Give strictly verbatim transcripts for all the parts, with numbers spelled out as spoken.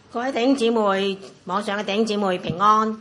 各位弟兄姊妹，網上嘅弟兄姊妹平安。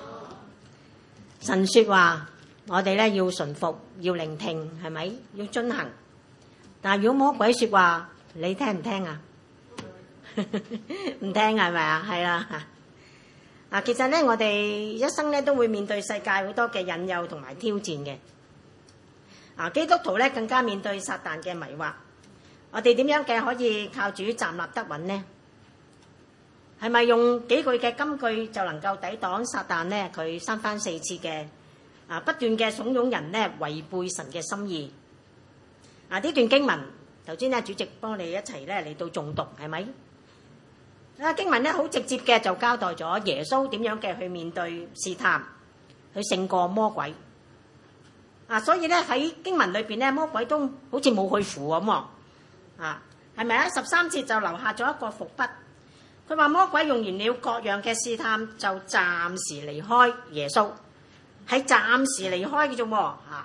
神說話，我哋咧要順服，要聆聽，係咪？要遵行。但係如果魔鬼說話，你聽唔聽啊？唔聽係咪啊？係啦。啊，其實咧，我哋一生咧都會面對世界好多嘅引誘同埋挑戰嘅。啊，基督徒咧更加面對撒旦嘅迷惑。我哋點樣嘅可以靠主站立得穩呢？係咪用幾句嘅金句就能夠抵擋撒旦呢？佢三番四次嘅啊不斷嘅慫恿人呢違背神嘅心意。啊，呢段經文頭先咧主席幫你一齊咧嚟到誦讀，係咪？啊，經文咧好直接嘅就交代咗耶穌點樣嘅去面對試探，去勝過魔鬼。啊，所以咧喺經文裏邊咧，魔鬼都好似冇去符咁喎。啊，係咪啊？十三節就留下咗一個伏筆。佢話魔鬼用完了各樣嘅試探，就暫時離開耶穌，係暫時離開嘅啫喎。嚇！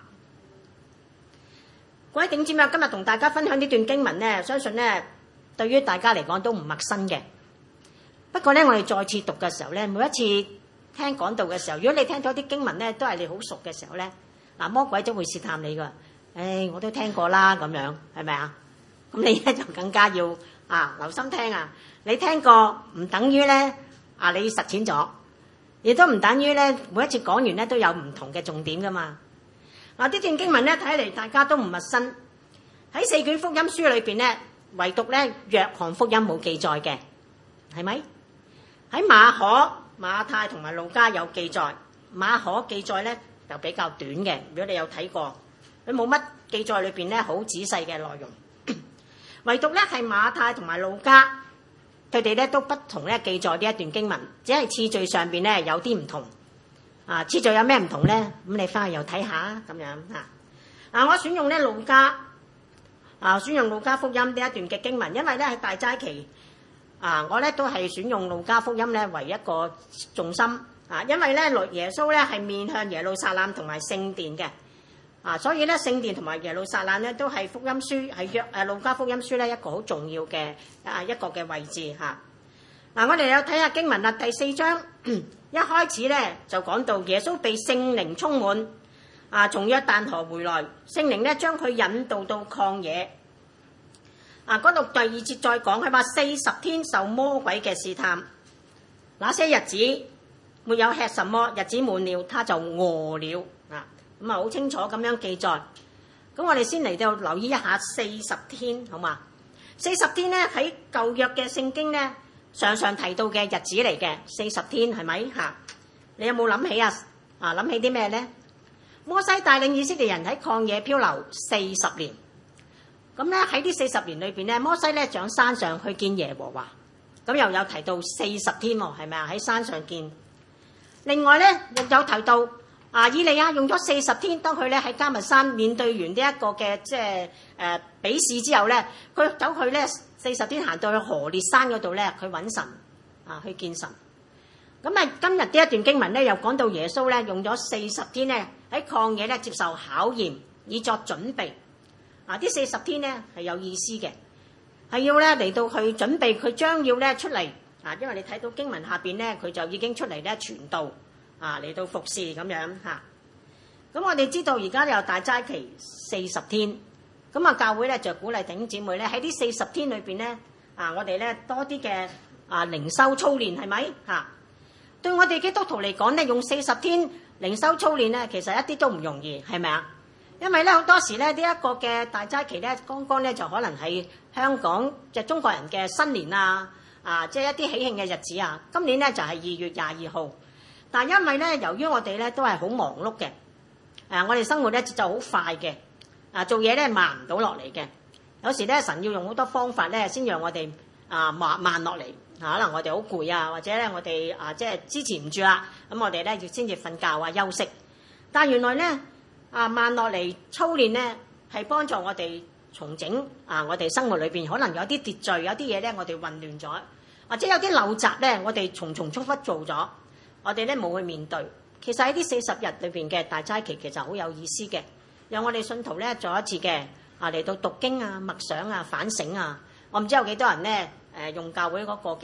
各位弟兄姊妹，今日同大家分享呢段經文咧，相信咧對於大家嚟講都唔陌生嘅。不過咧，我哋再次讀嘅時候咧，每一次聽講道嘅時候，如果你聽到啲經文咧都係你好熟嘅時候咧，嗱，魔鬼都會試探你㗎。誒，我都聽過啦，咁樣係咪啊？咁你咧就更加要啊留心聽啊！你聽過唔等於咧啊你實踐咗，亦都唔等於咧每一次講完咧都有唔同嘅重點噶嘛。嗱，呢段經文咧睇嚟大家都唔陌生，喺四卷福音書裏邊咧，唯獨咧約翰福音冇記載嘅，係咪？喺馬可、馬太同埋路加有記載，馬可記載咧就比較短嘅。如果你有睇過，佢冇乜記載裏邊咧好仔細嘅內容。唯獨咧係馬太同埋路加，佢哋咧都不同咧記載呢一段經文，只係次序上邊咧有啲唔同。啊，次序有咩唔同咧？咁你翻去又睇下咁樣嚇。啊，我選用咧路加，啊選用路加福音呢一段嘅經文，因為咧係大齋期，啊我咧都係選用路加福音咧為一個重心。啊，因為咧耶穌咧係面向耶路撒冷同埋聖殿嘅。啊，所以咧聖殿同埋耶路撒冷咧都係福音書係約誒路加福音書咧一個好重要嘅啊一個嘅位置嚇。嗱、啊，我哋有睇下經文啦，第四章一開始咧就講到耶穌被聖靈充滿，啊從約旦河回來，聖靈咧將佢引導到曠野。啊，嗰度第二節再講，佢話四十天受魔鬼嘅試探，那些日子沒有吃什麼，日子滿了，他就餓了。啊。咁啊，好清楚咁樣記載。咁我哋先嚟到留意一下四十天，好嘛？四十天咧喺舊約嘅聖經咧，常常提到嘅日子嚟嘅。四十天係咪嚇？你有冇諗起啊？啊，諗起啲咩咧？摩西帶領以色列人喺曠野漂流四十年。咁咧喺呢四十年裏邊咧，摩西咧上山上去見耶和華。咁又有提到四十天喎，係咪啊？喺山上見。另外咧，又有提到。啊！以利亞用咗四十天，當佢咧喺迦密山面對完呢一個嘅即係誒比試之後咧，佢走去咧四十天行到去何烈山嗰度咧，佢揾神啊，去見神。咁啊，今日呢一段經文咧又講到耶穌咧用咗四十天咧喺曠野咧接受考驗，以作準備。啊！呢四十天咧係有意思嘅，係要咧嚟到去準備佢將要咧出嚟啊！因為你睇到經文下邊咧，佢就已經出嚟咧傳道。啊，嚟到服侍咁樣嚇，咁、啊、我哋知道而家有大齋期四十天，咁啊教會咧就鼓勵弟兄姊妹咧喺呢四十天裏邊咧，啊我哋咧多啲嘅啊靈修操練係咪嚇？對我哋基督徒嚟講咧，用四十天靈修操練咧，其實一啲都唔容易，係咪啊？因為咧好多時咧呢一、這個嘅大齋期咧，剛剛咧就可能係香港即係、就是、中國人嘅新年啊，啊即係、就是、一啲喜慶嘅日子啊，今年咧就係、是、二月廿二號。但因為咧，由於我哋咧都係好忙碌嘅，誒，我哋生活咧節奏好快嘅，啊，做嘢咧慢唔到落嚟嘅。有時咧，神要用好多方法咧，先讓我哋啊慢慢落嚟。可能我哋好攰啊，或者咧我哋啊即係支持唔住啦，咁我哋咧要先至瞓覺啊休息。但原來咧啊慢落嚟操練咧，係幫助我哋重整啊我哋生活裏邊可能有啲秩序，有啲嘢咧我哋混亂咗，或者有啲陋習咧我哋重重複複做咗。我哋咧冇去面對，其實喺呢四十日裏邊嘅大齋期其實好有意思嘅，讓我哋信徒咧做一次嘅啊嚟到讀經啊、默想啊、反省啊。我唔知有幾多人咧誒用教會嗰個嘅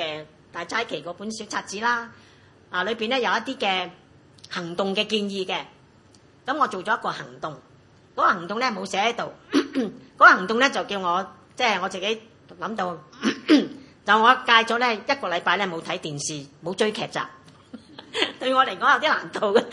大齋期嗰本小冊子啦，啊裏邊咧有一啲嘅行動嘅建議嘅。咁我做咗一個行動，嗰、那個行動咧冇寫喺度，嗰個行動咧就叫我即係、就是、我自己諗到，就我戒咗咧一個禮拜咧冇睇電視，冇追劇集，對我嚟講有啲難度嘅。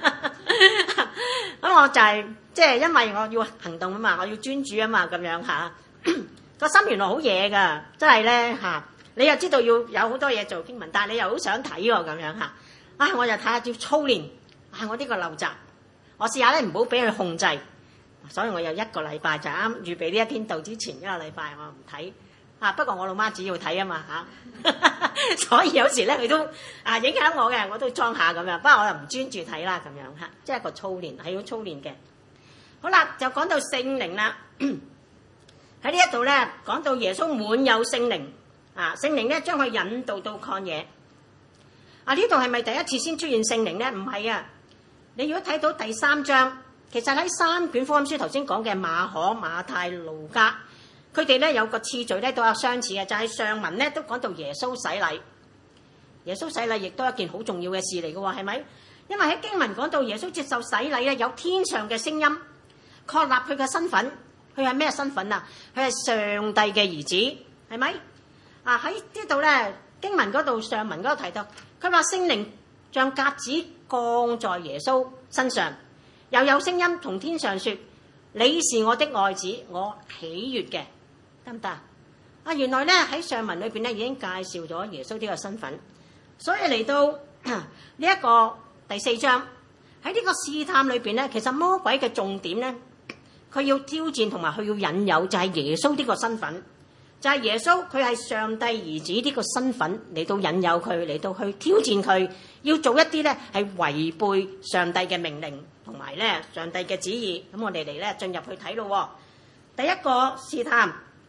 咁我就係即係因為我要行動啊嘛，我要專注啊嘛，咁樣嚇。個心原來好嘢㗎，真係咧嚇。你又知道要有好多嘢做經文，但係你又好想睇喎，咁樣嚇。啊，我就睇下要操練，啊我呢個陋習，我試下咧唔好俾佢控制。所以我有一個禮拜就啱預備呢一篇道之前一個禮拜我唔睇。啊不過我老媽子要睇啊嘛嚇，所以有時咧佢都啊影響我嘅，我都裝下咁樣。不過我又唔專注睇啦咁樣嚇，即係一個操練係要操練嘅。好啦，就講到聖靈啦。喺呢一度咧講到耶穌滿有聖靈，啊聖靈咧將佢引導到曠野。啊呢度係咪第一次先出現聖靈咧？唔係啊！你如果睇到第三章，其實喺三卷福音書頭先講嘅馬可、馬太、路加，佢哋咧有個次序咧都有相似嘅，就係、是、上文咧都講到耶穌洗禮。耶穌洗禮亦都係一件好重要嘅事嚟嘅喎，係咪？因為喺經文講到耶穌接受洗禮咧，有天上嘅聲音確立佢嘅身份。佢係咩身份啊？佢係上帝嘅兒子，係咪？啊喺呢度咧經文嗰度上文嗰度提到，佢話聖靈像鴿子降在耶穌身上，又有聲音同天上說：你是我的愛子，我喜悅嘅，得唔得啊？啊原來咧喺上文裏邊咧已經介紹咗耶穌呢個身份，所以嚟到呢一個第四章喺呢個試探裏邊咧，其實魔鬼嘅重點咧。佢要挑戰同埋佢要引誘，就係耶穌呢個身份，就係耶穌佢係上帝兒子呢個身份嚟到引誘佢，嚟到去挑戰佢，要做一啲咧係違背上帝嘅命令同埋咧上帝嘅旨意。咁我哋嚟咧進入去睇咯。第一個試探，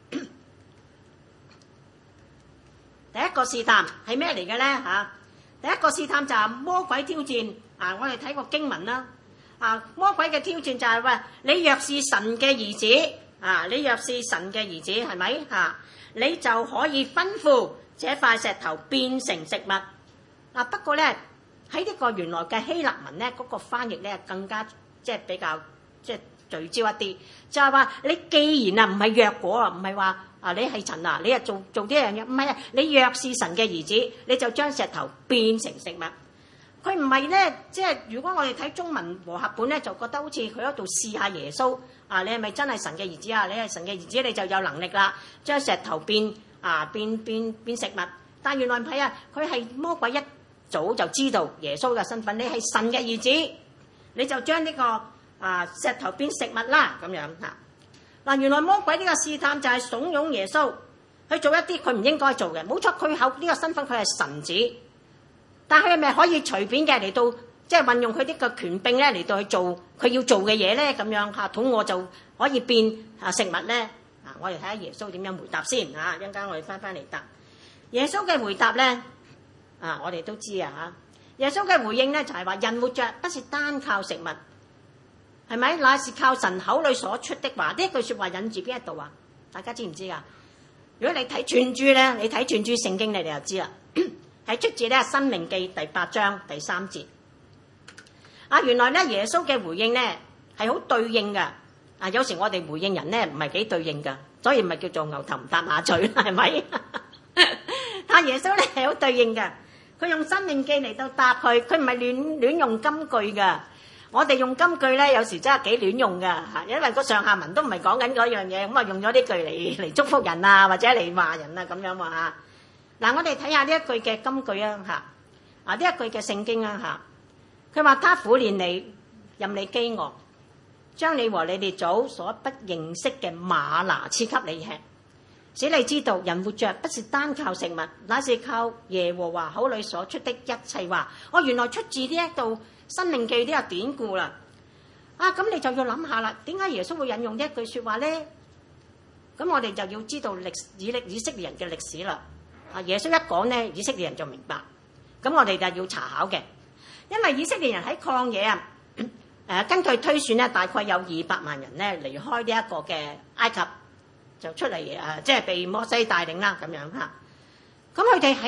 第一個試探係咩嚟嘅咧嚇？第一個試探就係魔鬼挑戰啊！我哋睇過經文啦。啊！魔鬼嘅挑戰就係、是、話：你若是神嘅兒子，啊！你若是神嘅兒子，係咪嚇？你就可以吩咐這塊石頭變成食物。啊！不過咧，喺呢個原來嘅希臘文咧，嗰、那個翻譯咧更加即係比較即係聚焦一啲，就係、是、話你既然啊唔係若果啊，唔係話啊你係神啊，你啊做做呢樣嘢，唔係啊！你若是神嘅兒子，你就將石頭變成食物。佢唔係咧，即係如果我哋睇中文和合本咧，就覺得好似佢喺度試下耶穌啊！你係咪真係神嘅兒子啊？你係神嘅兒子，你就有能力啦，將石頭變啊變變變食物。但原來唔係啊，佢係魔鬼一早就知道耶穌嘅身份，你係神嘅兒子，你就將呢、這個啊石頭變食物啦咁樣嚇。嗱、啊，原來魔鬼呢個試探就係慫恿耶穌去做一啲佢唔應該做嘅。冇錯，佢口呢個身份佢係神子。但係咪可以隨便嘅嚟到，即係運用佢呢個權柄咧嚟到去做佢要做嘅嘢咧？咁樣嚇，肚餓就可以變啊食物咧？啊，我哋睇下耶穌點樣回答先嚇。一陣間我哋翻翻嚟答耶穌嘅回答咧。啊，我哋都知啊嚇。耶穌嘅回應咧就係話：人活着不是單靠食物，係咪？乃是靠神口裏所出的話。呢一句説話引住邊一度啊？大家知唔知㗎？如果你睇串珠咧，你睇串珠聖經，你哋就知啦。係出自咧《申命記》第八章第三節。啊，原來咧耶穌嘅回應咧係好對應㗎。啊，有時我哋回應人咧唔係幾對應㗎，所以咪叫做牛頭唔搭馬嘴，係咪？但耶穌咧係好對應㗎。佢用《申命記》嚟到答佢，佢唔係亂亂用金句㗎。我哋用金句咧，有時真係幾亂用㗎嚇，因為個上下文都唔係講緊嗰樣嘢，咁啊用咗呢句嚟嚟祝福人啊，或者嚟話人啊咁樣喎嚇。嗱，我哋睇下呢一句嘅金句啊嚇，啊呢一句嘅聖經啊嚇，佢話他苦練你，任你飢餓，將你和你哋祖所不認識嘅嗎哪賜給你吃，使你知道人活着不是單靠食物，乃是靠耶和華口裏所出的一切話。我原來出自呢一度申命記呢個典故啦。啊，咁你就要諗下啦，點解耶穌會引用呢一句説話咧？咁我哋就要知道歷以歷以色列人嘅歷史啦。啊！耶穌一講咧，以色列人就明白。咁我哋就要查考嘅，因為以色列人喺曠野啊，誒、呃、根據推算咧，大概有二百萬人咧離開呢一個嘅埃及，就出嚟誒，即係被摩西帶領啦咁樣嚇。咁佢哋喺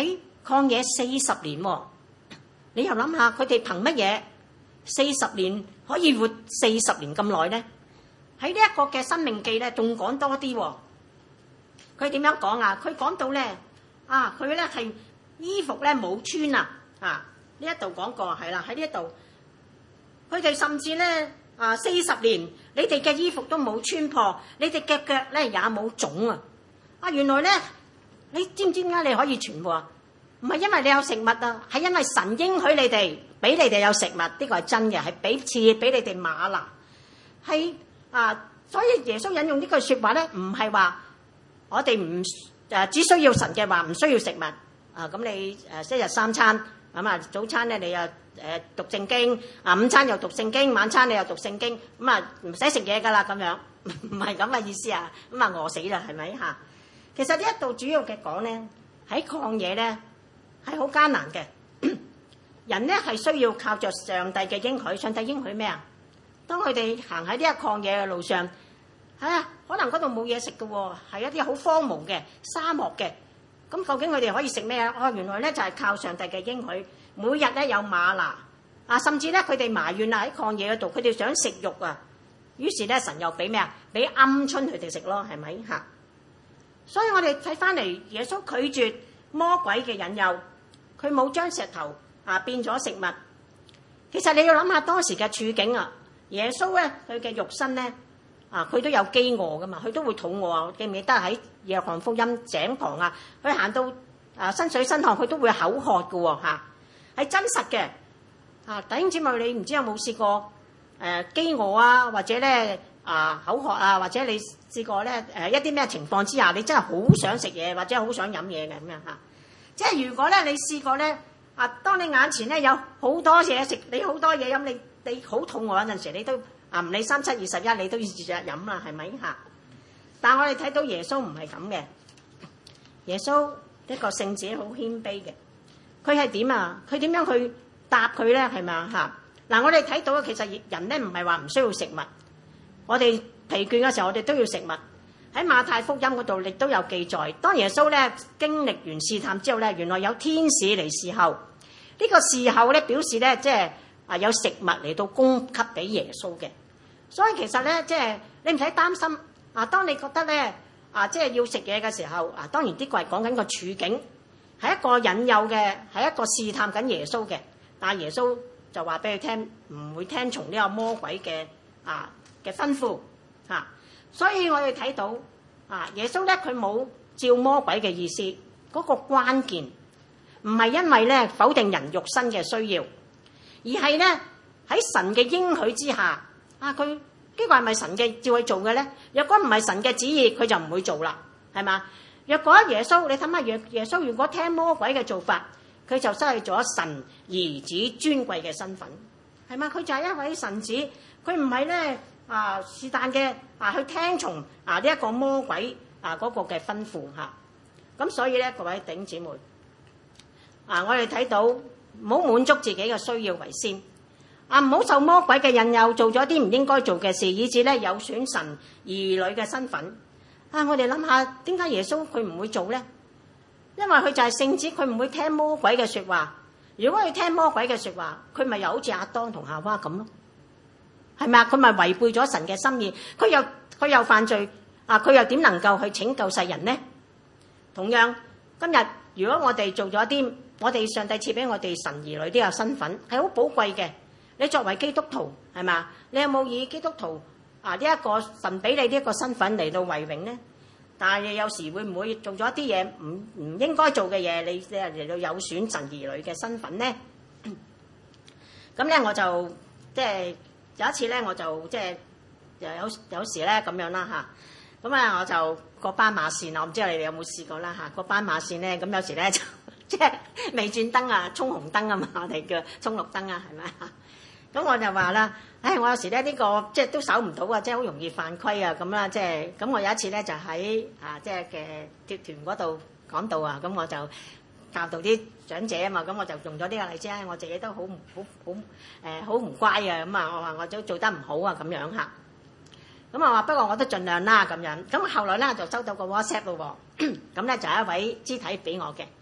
曠野四十年喎，你又諗下佢哋憑乜嘢四十年可以活四十年咁耐咧？喺呢一個嘅申命記咧，仲講多啲喎。佢點樣講啊？佢講到咧啊，佢咧係衣服咧冇穿啊！啊，呢一度講過係啦，喺呢一度，佢哋甚至咧啊四十年，你哋嘅衣服都冇穿破，你哋嘅腳咧也冇腫啊！啊，原來咧，你知唔知點解你可以存活啊？唔係因為你有食物啊，係因為神應許你哋，俾你哋有食物，呢個係真嘅，係俾賜俾你哋嗎哪，係啊，所以耶穌引用呢句説話咧，唔係話我哋唔誒只需要神嘅話，唔需要食物啊。咁你誒一日三餐咁啊，早餐咧你又誒讀聖經啊，午餐又讀聖經，晚餐你又讀聖經，咁啊唔使食嘢噶啦咁樣，唔係咁嘅意思啊。咁啊餓死啦，係咪嚇？其實呢一度主要嘅講咧，喺曠野咧係好艱難嘅，人咧係需要靠着上帝嘅應許。上帝應許咩啊？當佢哋行喺呢一曠野嘅路上，係啊，可能嗰度冇嘢食嘅喎，係一啲好荒蕪嘅沙漠嘅。咁究竟佢哋可以食咩啊？哦，原來咧就係靠上帝嘅應許，每日咧有嗎哪啊，甚至咧佢哋埋怨啊喺曠野嗰度，佢哋想食肉啊。於是咧神又俾咩啊？俾鵪鶉佢哋食咯，係咪嚇？所以我哋睇翻嚟，耶穌拒絕魔鬼嘅引誘，佢冇將石頭啊變咗食物。其實你要諗下當時嘅處境啊，耶穌咧佢嘅肉身咧啊，佢都有飢餓噶嘛，佢都會肚餓啊。記唔記得喺約翰福音井旁啊，佢行到啊身水身汗，佢都會口渴嘅喎嚇，係真實嘅啊！弟兄姊妹，你唔知有冇試過誒飢餓啊，或者咧？啊口渴啊，或者你試過咧誒、呃、一啲咩情況之下，你真係好想食嘢或者好想飲嘢嘅咁樣嚇。即係如果咧你試過咧啊，當你眼前咧有好多嘢食，你好多嘢飲，你你好肚餓嗰陣時，你都啊唔理三七二十一，你都要日日飲啦，係咪嚇？但係我哋睇到耶穌唔係咁嘅，耶穌一個聖子好謙卑嘅，佢係點啊？佢點樣去答佢咧？係咪啊嚇？嗱，我哋睇到其實人咧唔係話唔需要食物。我哋疲倦嘅時候，我哋都要食物。喺馬太福音嗰度亦都有記載。當耶穌咧經歷完試探之後咧，原來有天使嚟侍候。呢、這個侍候咧表示咧，即係啊有食物嚟到供給俾耶穌嘅。所以其實咧，即係你唔使擔心啊。當你覺得咧啊，即係要食嘢嘅時候啊，當然呢個係講緊個處境，係一個引誘嘅，係一個試探緊耶穌嘅。但係耶穌就話俾佢聽，唔會聽從呢個魔鬼嘅啊嘅吩咐嚇、啊，所以我哋睇到啊，耶穌咧佢冇照魔鬼嘅意思，嗰、那個關鍵唔係因為咧否定人肉身嘅需要，而係咧喺神嘅應許之下啊，佢呢、這個係咪神嘅照佢做嘅咧？若果唔係神嘅旨意，佢就唔會做啦，係嘛？若果耶穌，你睇下耶耶穌如果聽魔鬼嘅做法，佢就失去咗神兒子尊貴嘅身份，係嘛？佢就係一位神子，佢唔係咧。啊，是但嘅啊，去聽從啊呢一個魔鬼啊嗰個嘅吩咐嚇，咁所以咧各位弟兄姊妹啊，我哋睇到唔好滿足自己嘅需要為先啊，唔好受魔鬼嘅引誘，做咗啲唔應該做嘅事，以致咧有損神兒女嘅身份啊！我哋諗下點解耶穌佢唔會做咧？因為佢就係聖子，佢唔會聽魔鬼嘅説話。如果佢聽魔鬼嘅説話，佢咪又好似亞當同夏娃咁咯？係咪啊？佢咪違背咗神嘅心意？佢又佢又犯罪啊！佢又點能夠去拯救世人呢？同樣今日，如果我哋做咗啲，我哋上帝賜俾我哋神兒女呢個身份係好寶貴嘅。你作為基督徒係嘛？你有冇以基督徒啊呢一個神俾你呢一個身份嚟到為榮呢？但係有時會唔會做咗一啲嘢唔唔應該做嘅嘢？你你嚟到有損神兒女嘅身份呢？咁咧我就即係。有一次咧，我就即係有有時咧咁樣啦嚇，咁啊我就個斑馬線啊，我唔知你哋有冇試過啦嚇，個斑馬線咧咁有時咧就即係未轉燈啊，衝紅燈啊嘛，我哋叫衝綠燈啊，係咪啊？咁我就話啦，唉，我有時咧呢個即係都守唔到啊，即係好容易犯規啊咁啦，即係咁我有一次咧就喺啊即係嘅貼團嗰度講道啊，咁我就教導啲長者啊嘛，咁我就用咗呢個例子，我自己都好唔好好誒好唔乖啊，咁啊我話我都做得唔好啊咁樣嚇，咁我話不過我都盡量啦咁樣，咁後來咧就收到個 WhatsApp 咯喎，咁咧就係一位肢體俾我嘅，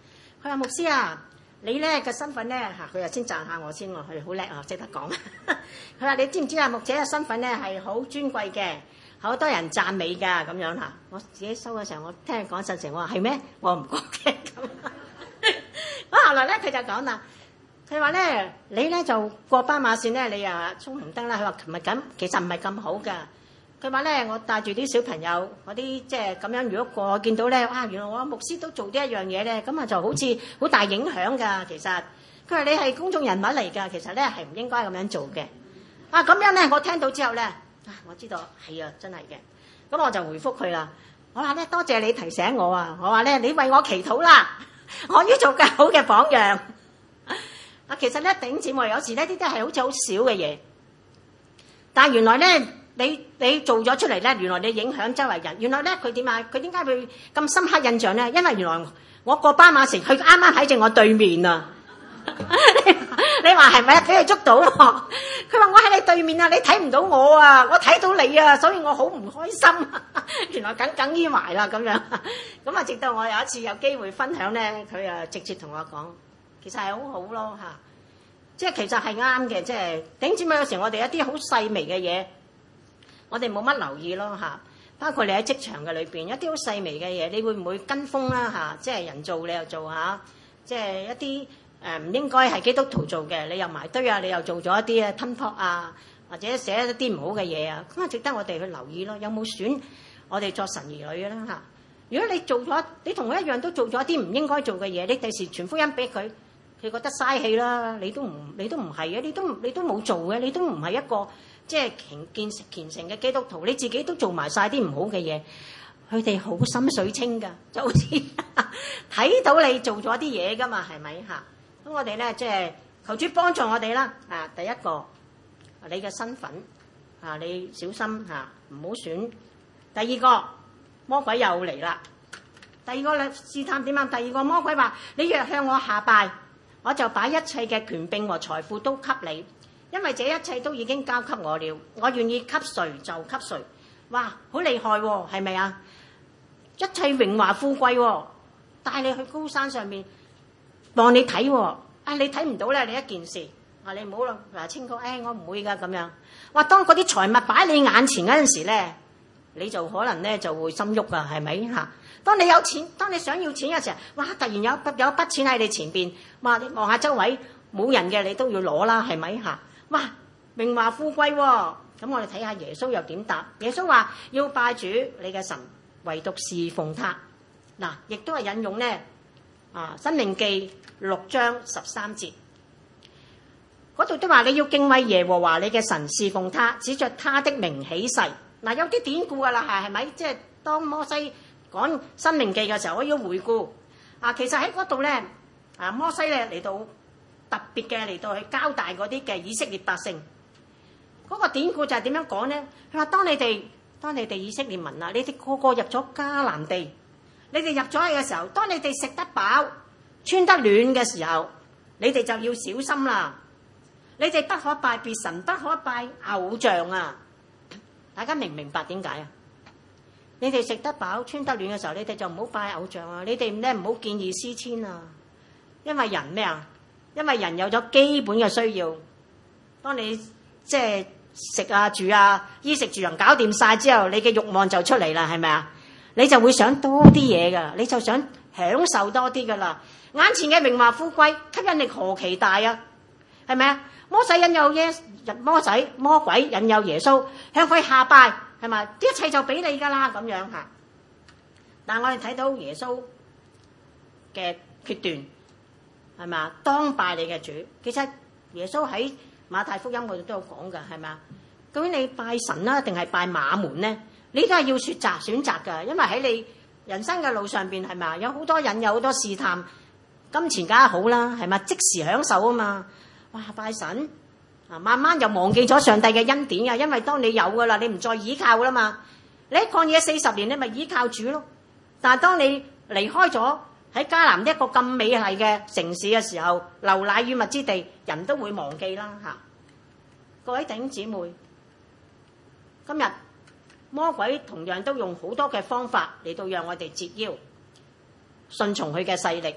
佢話牧師啊，你咧嘅身份咧嚇，佢又先讚下我先喎，佢好叻啊，識得講。佢話你知唔知啊？牧者嘅身份咧係好尊貴嘅，好多人讚美㗎咁樣嚇。我自己收嘅時候，我聽佢講實情，我話係咩？我唔覺嘅咁。咁後來咧，佢就講啦。佢話咧，你咧就過斑馬線咧，你又衝紅燈啦。佢話琴日咁，其實唔係咁好噶。佢話咧，我帶住啲小朋友，嗰啲即係咁樣，如果過見到咧，哇！原來我牧師都做呢一樣嘢咧，咁啊就好似好大影響噶。其實佢話你係公眾人物嚟㗎，其實咧係唔應該咁樣做嘅。啊咁樣咧，我聽到之後咧，啊我知道係啊，真係嘅。咁我就回覆佢啦。我話咧，多謝你提醒我啊。我話咧，你為我祈禱啦，我要做更好嘅榜樣。啊，其實咧，弟兄姊妹有時呢啲都係好似好少嘅嘢，但係原來咧，你你做咗出嚟咧，原來你影響周圍人。原來咧，佢點啊？佢點解會咁深刻印象咧？因為原來我過斑馬線，佢啱啱喺正我對面啊！你話係咪啊？俾佢捉到？佢話我喺你對面啊，你睇唔到我啊，我睇到你啊，所以我好唔開心。原來耿耿於懷啦咁樣。咁啊，直到我有一次有機會分享咧，佢啊直接同我講。其實係好好咯嚇，即係其實係啱嘅，即係頂尖。有時我哋一啲好細微嘅嘢，我哋冇乜留意咯嚇。包括你喺職場嘅裏邊，一啲好細微嘅嘢，你會唔會跟風啦嚇？即係人做你又做下，即係一啲誒唔應該係基督徒做嘅，你又埋堆啊，你又做咗一啲啊吞撲啊，或者寫一啲唔好嘅嘢啊，咁啊值得我哋去留意咯。有冇選我哋作神兒女嘅啦嚇？如果你做咗，你同佢一樣都做咗一啲唔應該做嘅嘢，你第時傳福音俾佢。佢覺得嘥氣啦，你都唔你都唔係嘅，你都你都冇做嘅，你都唔係一個即係虔虔虔誠嘅基督徒，你自己都做埋晒啲唔好嘅嘢，佢哋好心水清㗎，就好似睇到你做咗啲嘢㗎嘛，係咪嚇？咁我哋咧即係求主幫助我哋啦。啊，第一個你嘅身份啊，你小心嚇，唔好選。第二個魔鬼又嚟啦。第二個咧試探點啊？第二個魔鬼話：你若向我下拜，我就把一切嘅權柄和財富都給你，因為這一切都已經交給我了。我願意給誰就給誰。哇，好厲害喎，係咪啊？一切榮華富貴喎，帶你去高山上面，望你睇喎。啊，你睇唔到咧，你一件事，話你唔好嗱清楚，誒，我唔會㗎咁樣。哇，當嗰啲財物擺你眼前嗰陣時咧，你就可能咧就會心喐啊，係咪嚇？當你有錢，當你想要錢嘅時候，哇！突然有筆有筆錢喺你前邊，哇！你望下周圍冇人嘅，你都要攞啦，係咪嚇？哇！榮華富貴喎，咁我哋睇下耶穌又點答？耶穌話要拜主你嘅神，唯獨侍奉他。嗱，亦都係引用咧啊《申命記》六章十三節，嗰度都話你要敬畏耶和華你嘅神，侍奉他，指着他的名起誓。嗱，有啲典故㗎啦，係係咪？即係當摩西講申命記嘅時候，我要回顧啊。其實喺嗰度咧，啊摩西咧嚟到特別嘅嚟到去交代嗰啲嘅以色列百姓。嗰、那個典故就係點樣講咧？佢話：當你哋當你哋以色列民啊，你哋個個入咗迦南地，你哋入咗去嘅時候，當你哋食得飽、穿得暖嘅時候，你哋就要小心啦。你哋不可拜別神，不可拜偶像啊！大家明唔明白點解啊？你哋食得飽、穿得暖嘅時候，你哋就唔好拜偶像啊！你哋咧唔好見異思遷啊！因為人咩啊？因為人有咗基本嘅需要，當你即係食啊、住啊、衣食住行搞掂晒之後，你嘅慾望就出嚟啦，係咪啊？你就會想多啲嘢噶，你就想享受多啲噶啦。眼前嘅榮華富貴吸引力何其大啊！係咪啊？摩西引誘耶魔仔魔鬼引誘耶穌向佢下拜，係咪？啲一切就俾你噶啦咁樣嚇。但係我哋睇到耶穌嘅決斷係咪啊？當拜你嘅主。其實耶穌喺馬太福音嗰度都有講㗎，係咪啊？究竟你拜神啦，定係拜馬門咧？你都係要選擇選擇㗎，因為喺你人生嘅路上邊係咪啊？有好多引誘，好多試探，金錢梗係好啦，係咪？即時享受啊嘛。哇！拜神啊，慢慢就忘記咗上帝嘅恩典啊！因為當你有噶啦，你唔再依靠啦嘛。你喺曠野四十年，你咪依靠主咯。但係當你離開咗喺迦南一個咁美麗嘅城市嘅時候，流奶與蜜之地，人都會忘記啦嚇。各位弟兄姊妹，今日魔鬼同樣都用好多嘅方法嚟到讓我哋折腰，順從佢嘅勢力，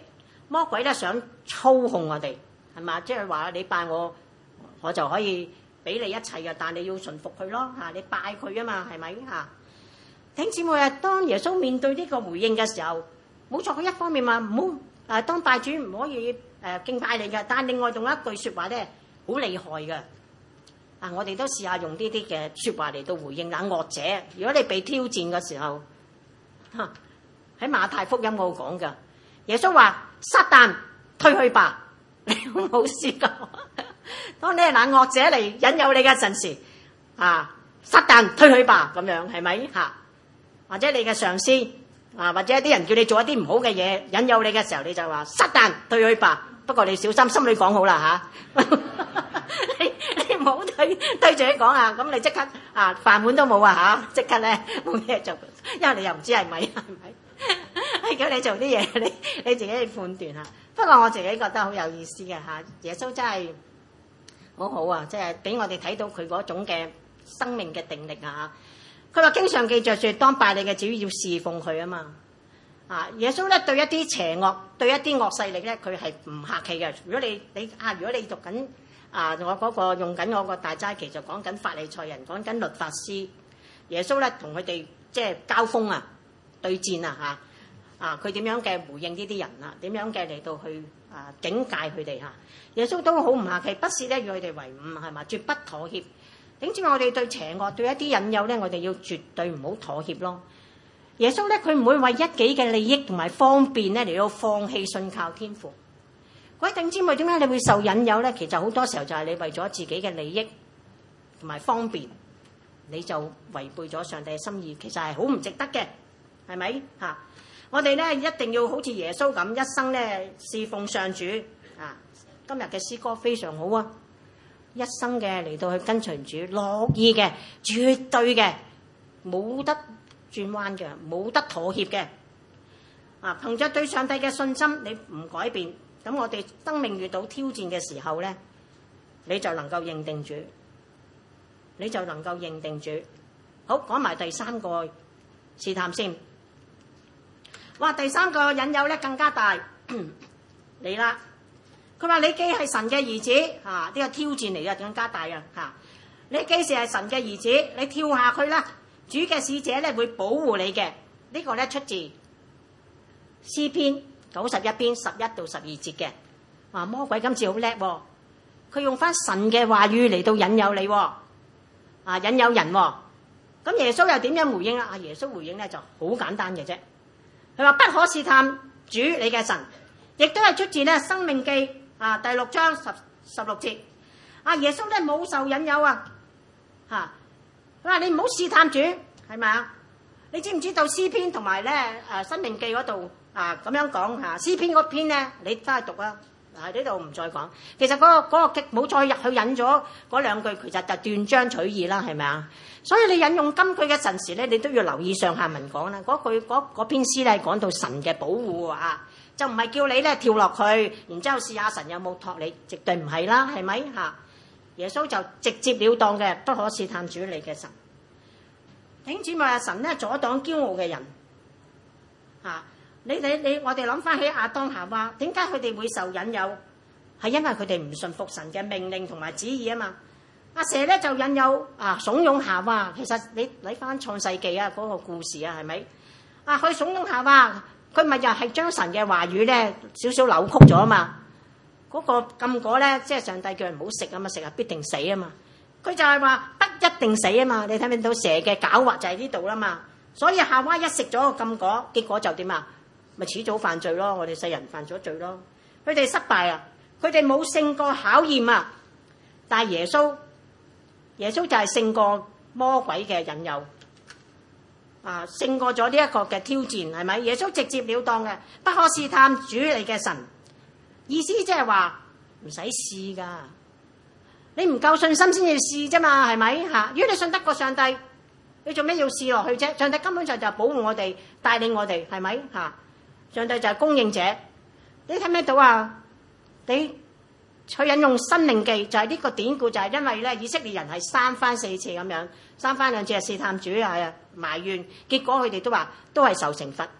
魔鬼咧想操控我哋，係嘛？即係話你拜我，我就可以俾你一切嘅，但你要順服佢咯嚇，你拜佢啊嘛，係咪嚇？弟兄姊妹啊，當耶穌面對呢個回應嘅時候，冇錯，佢一方面話唔好誒當拜主唔可以誒、呃、敬拜你嘅，但係另外仲有一句説話咧好厲害嘅。啊，我哋都試下用呢啲嘅説話嚟到回應嗱惡者。如果你被挑戰嘅時候，嚇喺馬太福音嗰度講㗎，耶穌話：撒旦退去吧！你有冇試過？當你係那惡者嚟引誘你嘅陣時，啊，撒旦退去吧，咁樣係咪嚇？或者你嘅上司啊，或者一啲人叫你做一啲唔好嘅嘢，引誘你嘅時候，你就話撒旦退去吧。不過你小心，心裏講好啦嚇。你你唔好對對住佢講啊，咁你即刻啊飯碗都冇啊嚇，即刻咧冇嘢做，因為你又唔知係咪係咪，係叫你做啲嘢，你你自己去判斷嚇。不過我自己覺得好有意思嘅嚇，耶穌真係好好啊，即係俾我哋睇到佢嗰種嘅生命嘅定力啊。佢話經常記着説，當拜你嘅主要侍奉佢啊嘛。啊，耶穌咧對一啲邪惡、對一啲惡勢力咧，佢係唔客氣嘅。如果你你啊，如果你讀緊啊，我嗰個用緊我個大齋期就講緊法利賽人，講緊律法師，耶穌咧同佢哋即係交鋒啊、對戰啊嚇啊，佢點樣嘅回應呢啲人啊？點樣嘅嚟到去啊警戒佢哋嚇？耶穌都好唔客氣，不是咧與佢哋為伍係嘛，絕不妥協。點知我哋對邪惡、對一啲引誘咧，我哋要絕對唔好妥協咯。耶穌咧，佢唔會為一己嘅利益同埋方便咧嚟到放棄信靠天父。各位弟兄姊妹，點解你會受引誘咧？其實好多時候就係你為咗自己嘅利益同埋方便，你就違背咗上帝嘅心意，其實係好唔值得嘅，係咪嚇？我哋咧一定要好似耶穌咁，一生咧侍奉上主啊！今日嘅詩歌非常好啊，一生嘅嚟到去跟隨主，樂意嘅，絕對嘅，冇得轉彎嘅，冇得妥協嘅。啊，憑着對上帝嘅信心，你唔改變，咁我哋生命遇到挑戰嘅時候咧，你就能夠認定主，你就能夠認定主。好，講埋第三個試探先。哇，第三個引誘咧更加大嚟啦！佢話你既係神嘅兒子，嚇、啊、呢、呢個挑戰嚟嘅更加大啊！嚇，你既是係神嘅兒子，你跳下去啦！主嘅使者咧會保護你嘅，呢個咧出自詩篇九十一篇十一到十二節嘅。啊，魔鬼今次好叻喎，佢用翻神嘅話語嚟到引誘你，啊引誘人喎。咁耶穌又點樣回應啊？啊耶穌回應咧就好簡單嘅啫，佢話不可試探主你嘅神，亦都係出自咧申命記啊第六章十十六節。啊耶穌咧冇受引誘啊，嚇。佢話你唔好試探主，係咪啊？你知唔知道詩篇同埋咧誒申命記嗰度啊咁樣講嚇？詩篇嗰篇咧，你翻去讀啊！喺呢度唔再講。其實嗰、嗰個嗰冇、嗰個、再入去引咗嗰兩句，其實就斷章取義啦，係咪啊？所以你引用金句嘅陣時咧，你都要留意上下文講啦。嗰句嗰篇詩咧講到神嘅保護啊，就唔係叫你咧跳落去，然之後試下神有冇託你，絕對唔係啦，係咪嚇？耶穌就直接了當嘅，不可試探主你嘅神。弟兄姊妹啊，神咧阻擋驕傲嘅人嚇、啊。你你你，我哋諗翻起亞當夏娃，點解佢哋會受引誘？係因為佢哋唔順服神嘅命令同埋旨意啊嘛。阿蛇咧就引誘啊，慫恿夏娃。其實你睇翻創世記啊嗰個故事啊，係咪啊？佢慫恿夏娃，佢咪又係將神嘅話語咧少少扭曲咗啊嘛。嗰、那個禁果咧，即係上帝叫人唔好食啊嘛，食啊必定死啊嘛。佢就係話不一定死啊嘛。你睇唔睇到蛇嘅狡猾就喺呢度啦嘛。所以夏娃一食咗個禁果，結果就點啊？咪遲早犯罪咯。我哋世人犯咗罪咯。佢哋失敗啊，佢哋冇勝過考驗啊。但係耶穌，耶穌就係勝過魔鬼嘅引誘啊，勝過咗呢一個嘅挑戰，係咪？耶穌直接了當嘅，不可試探主你嘅神。意思即係話唔使試噶，你唔夠信心先要試啫嘛，係咪嚇？如果你信得過上帝，你做咩要試落去啫？上帝根本上就係保護我哋，帶領我哋，係咪嚇？上帝就係供應者。你睇唔睇到啊？你佢引用申命記就係呢個典故，就係因為咧以色列人係三番四次咁樣，三番兩次係試探主啊埋怨，結果佢哋都話都係受懲罰。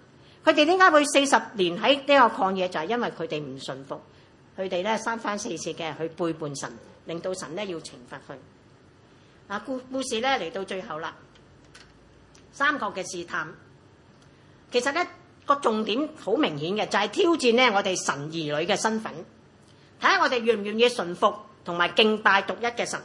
佢哋點解會四十年喺呢個曠野？就係因為佢哋唔順服，佢哋咧三番四次嘅去背叛神，令到神咧要懲罰佢。啊，故故事咧嚟到最後啦，三個嘅試探，其實咧個重點好明顯嘅，就係挑戰咧我哋神兒女嘅身份，睇下我哋願唔願意順服同埋敬拜獨一嘅神。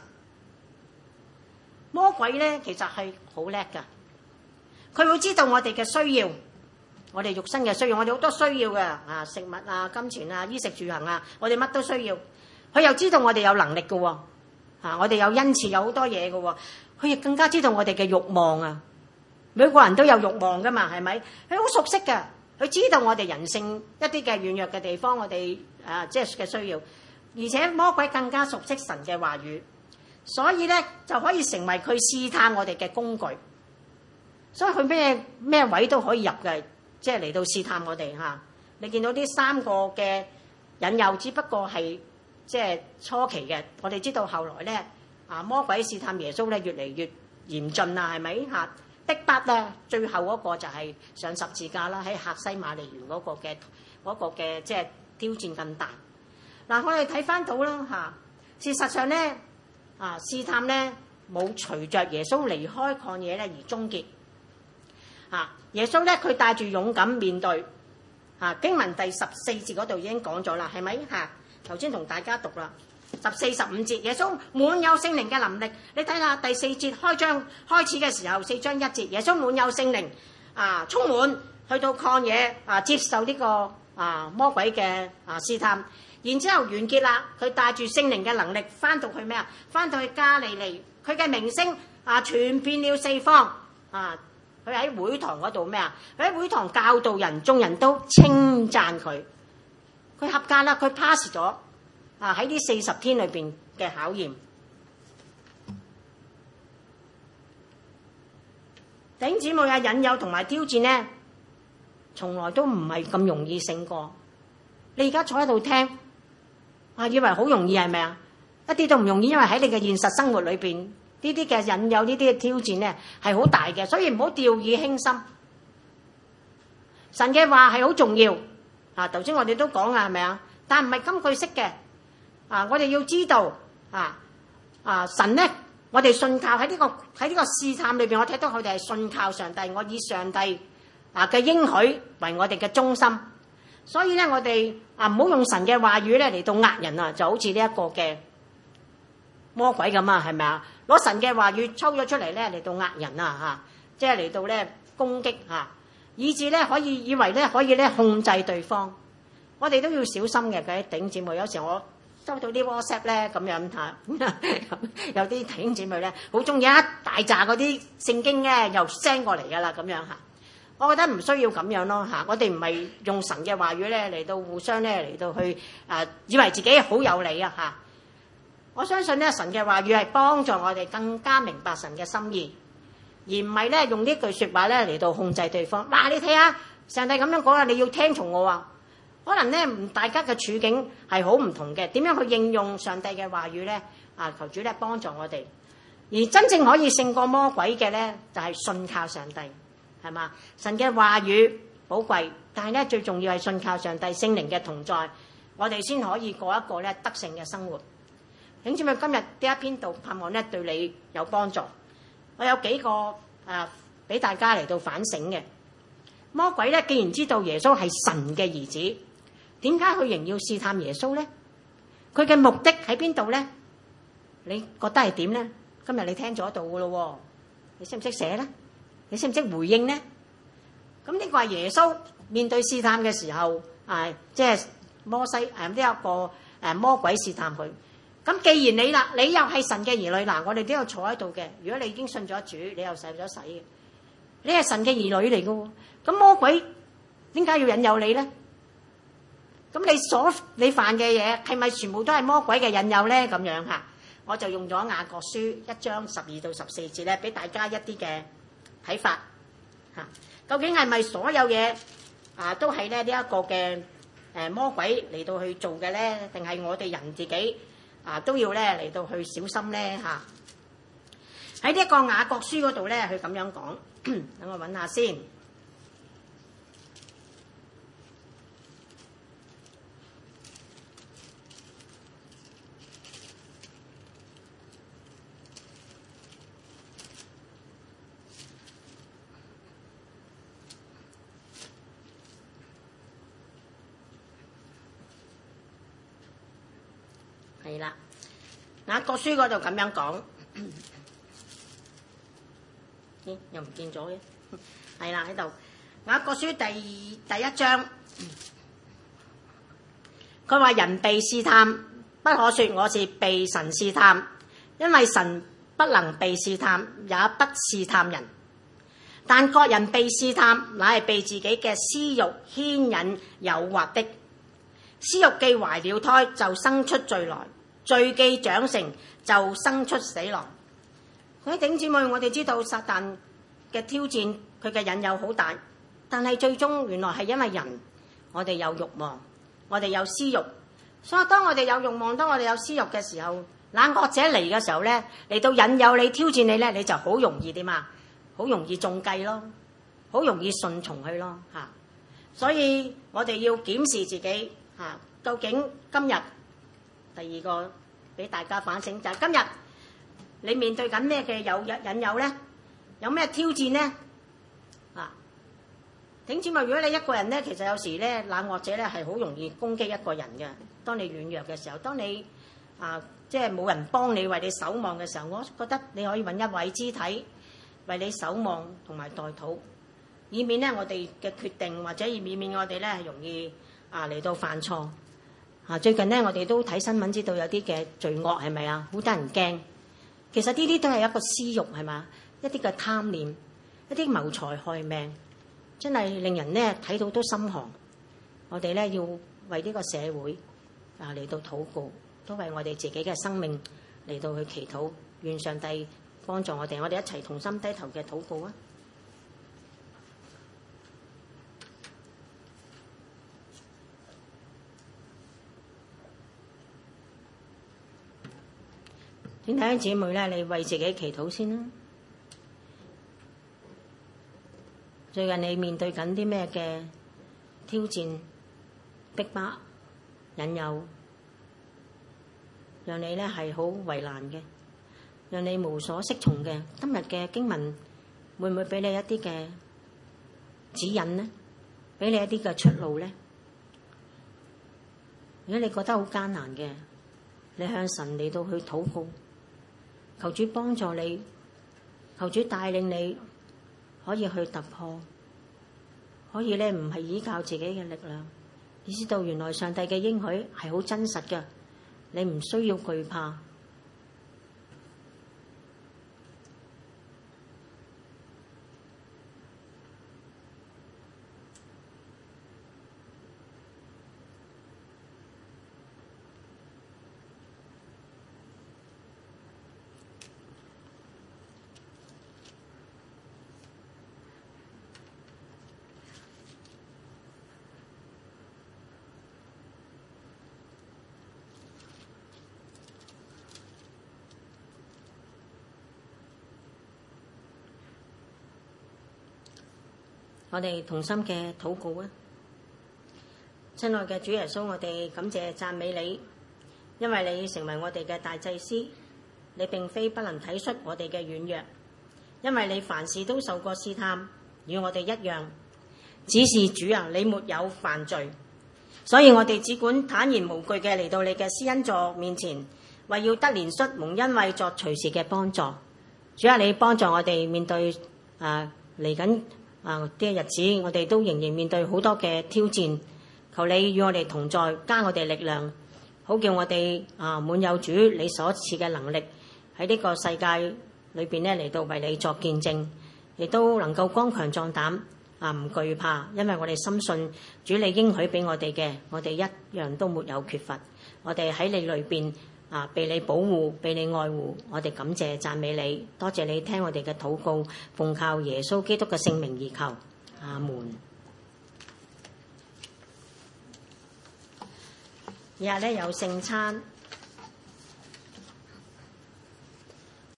魔鬼咧其實係好叻噶，佢會知道我哋嘅需要，我哋肉身嘅需要，我哋好多需要嘅啊，食物啊、金錢啊、衣食住行啊，我哋乜都需要。佢又知道我哋有能力嘅喎，啊，我哋有恩賜，有好多嘢嘅喎。佢亦更加知道我哋嘅慾望啊，每個人都有慾望噶嘛，係咪？佢好熟悉嘅，佢知道我哋人性一啲嘅軟弱嘅地方，我哋啊即係嘅需要。而且魔鬼更加熟悉神嘅話語，所以咧就可以成為佢試探我哋嘅工具。所以佢咩咩位都可以入嘅，即係嚟到試探我哋嚇。你見到呢三個嘅引誘，只不過係即係初期嘅。我哋知道後來咧，啊魔鬼試探耶穌咧越嚟越嚴峻啦，係咪嚇？逼迫咧，最後嗰個就係上十字架啦，喺客西馬尼園嗰個嘅嗰個嘅即係挑戰更大。嗱，我哋睇翻到啦嚇，事實上咧啊試探咧冇隨着耶穌離開曠野咧而終結。啊！耶穌咧，佢帶住勇敢面對。啊，經文第十四節嗰度已經講咗啦，係咪？嚇、啊，頭先同大家讀啦，十四十五節，耶穌滿有聖靈嘅能力。你睇下第四節開章開始嘅時候，四章一節，耶穌滿有聖靈啊，充滿去到曠野啊，接受呢、這個啊魔鬼嘅啊試探。然之後完結啦，佢帶住聖靈嘅能力翻到去咩啊？翻到去加利利，佢嘅名聲啊傳遍了四方啊！佢喺會堂嗰度咩啊？佢喺會堂教導人，眾人都稱讚佢。佢合格啦，佢 pass 咗啊！喺呢四十天裏邊嘅考驗，弟兄姊妹啊，引誘同埋挑戰咧，從來都唔係咁容易勝過。你而家坐喺度聽啊，以為好容易係咪啊？一啲都唔容易，因為喺你嘅現實生活裏邊。呢啲嘅引誘，呢啲嘅挑戰咧係好大嘅，所以唔好掉以輕心。神嘅話係好重要啊！頭先我哋都講啊，係咪啊？但唔係金句式嘅啊！我哋要知道啊啊！神咧，我哋信靠喺呢個喺呢個試探裏邊，我睇到佢哋係信靠上帝，我以上帝啊嘅應許為我哋嘅中心。所以咧，我哋啊唔好用神嘅話語咧嚟到呃人啊，就好似呢一個嘅魔鬼咁啊，係咪啊？攞神嘅話語抽咗出嚟咧，嚟到呃人啊嚇，即係嚟到咧攻擊嚇，以至咧可以以為咧可以咧控制對方。我哋都要小心嘅，各位弟兄姊妹。有時我收到啲 WhatsApp 咧咁樣嚇，有啲弟兄姊妹咧好中意一大紮嗰啲聖經咧又 send 過嚟噶啦咁樣嚇。我覺得唔需要咁樣咯嚇。我哋唔係用神嘅話語咧嚟到互相咧嚟到去啊，以為自己好有理啊嚇。我相信咧，神嘅話語係幫助我哋更加明白神嘅心意，而唔係咧用呢句説話咧嚟到控制對方。哇！你睇下，上帝咁樣講啊，你要聽從我啊。可能咧，唔大家嘅處境係好唔同嘅，點樣去應用上帝嘅話語咧？啊，求主咧幫助我哋。而真正可以勝過魔鬼嘅咧，就係信靠上帝，係嘛？神嘅話語寶貴，但係咧最重要係信靠上帝聖靈嘅同在，我哋先可以過一個咧得勝嘅生活。請姊妹，今日呢一篇道盼望咧對你有幫助。我有幾個啊俾大家嚟到反省嘅。魔鬼咧，既然知道耶穌係神嘅兒子，點解佢仍要試探耶穌咧？佢嘅目的喺邊度咧？你覺得係點咧？今日你聽咗道噶咯，你識唔識寫咧？你識唔識回應咧？咁呢個係耶穌面對試探嘅時候，啊，即係摩西誒呢一個誒魔鬼試探佢。咁既然你啦，你又係神嘅兒女嗱，我哋都有坐喺度嘅。如果你已經信咗主，你又洗咗洗嘅，你係神嘅兒女嚟嘅喎。咁魔鬼點解要引誘你咧？咁你所你犯嘅嘢係咪全部都係魔鬼嘅引誘咧？咁樣嚇，我就用咗雅各書一章十二到十四節咧，俾大家一啲嘅睇法嚇。究竟係咪所有嘢啊都係咧呢一個嘅誒魔鬼嚟到去做嘅咧？定係我哋人自己？啊，都要咧嚟到去小心咧嚇。喺呢一個雅各書嗰度咧，佢咁樣講，等我揾下先。 係啦，雅各書嗰度咁樣講，咦又唔見咗嘅，係啦喺度。雅各書第第一章，佢話人被試探，不可說我是被神試探，因為神不能被試探，也不試探人。但各人被試探，乃係被自己嘅私欲牽引誘惑的。私欲既懷了胎，就生出罪來；罪既長成，就生出死來。各位弟兄姊妹，我哋知道撒旦嘅挑戰，佢嘅引誘好大，但係最終原來係因為人，我哋有慾望，我哋有私欲，所以當我哋有慾望，當我哋有私欲嘅時候，那惡者嚟嘅時候咧，嚟到引誘你、挑戰你咧，你就好容易點啊？好容易中計咯，好容易順從佢咯嚇。所以我哋要檢視自己嚇，究竟今日第二個俾大家反省就係今日你面對緊咩嘅有引誘咧？有咩挑戰咧？啊，頂住咪！如果你一個人咧，其實有時咧，冷惡者咧係好容易攻擊一個人嘅。當你軟弱嘅時候，當你啊即係冇人幫你為你守望嘅時候，我覺得你可以揾一位肢體為你守望同埋代禱，以免咧我哋嘅決定或者以免免我哋咧係容易啊嚟到犯錯啊！最近咧我哋都睇新聞，知道有啲嘅罪惡係咪啊？好得人驚。其實呢啲都係一個私欲係嘛，一啲嘅貪念，一啲謀財害命，真係令人咧睇到都心寒。我哋咧要為呢個社會啊嚟到禱告，都為我哋自己嘅生命嚟到去祈禱，願上帝幫助我哋，我哋一齊同心低頭嘅禱告啊！請弟兄姊妹咧，你為自己祈禱先啦。最近你面對緊啲咩嘅挑戰、逼迫、引誘，讓你咧係好為難嘅，讓你無所適從嘅。今日嘅經文會唔會俾你一啲嘅指引呢？俾你一啲嘅出路呢？如果你覺得好艱難嘅，你向神嚟到去禱告，求主幫助你，求主帶領你可以去突破，可以咧唔係依靠自己嘅力量，你知道原來上帝嘅應許係好真實嘅，你唔需要懼怕。我哋同心嘅禱告啊！親愛嘅主耶穌，我哋感謝讚美你，因為你成為我哋嘅大祭司，你並非不能體恤我哋嘅軟弱，因為你凡事都受過試探，與我哋一樣。只是主啊，你沒有犯罪，所以我哋只管坦然無懼嘅嚟到你嘅施恩座面前，為要得憐恤蒙恩惠作隨時嘅幫助。主啊，你幫助我哋面對啊嚟緊啊啲日子，我哋都仍然面對好多嘅挑戰。求你與我哋同在，加我哋力量，好叫我哋啊滿有主你所賜嘅能力，喺呢個世界裏邊咧嚟到為你作見證，亦都能夠剛強壯膽啊，唔懼怕，因為我哋深信主你應許俾我哋嘅，我哋一樣都沒有缺乏。我哋喺你裏邊啊，被你保護，被你愛護，我哋感謝讚美你，多謝你聽我哋嘅禱告，奉靠耶穌基督嘅聖名而求，阿門。日日咧有聖餐。